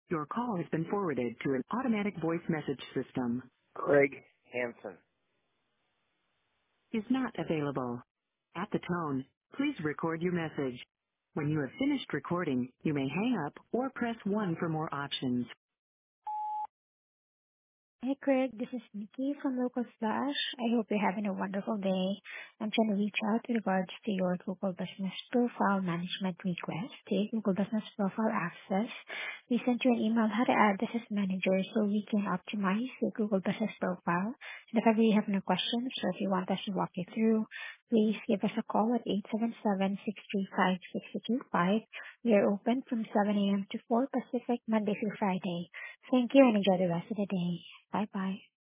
Your call has been forwarded to an automatic voice message system. Craig Hansen. Is not available. At the tone, please record your message. When you have finished recording, you may hang up or press 1 for more options. Hey Craig, this is Nikki from Local Slash. I hope you're having a wonderful day. I'm trying to reach out with regards to your Google Business Profile Management request, the Google Business Profile Access. We sent you an email how to add this as manager so we can optimize your Google Business Profile. And if ever you have any questions or if you want us to walk you through, please give us a call at 877-635-6225. We are open from 7 a.m. to 4 Pacific, Monday through Friday. Thank you and enjoy the rest of the day. Bye bye.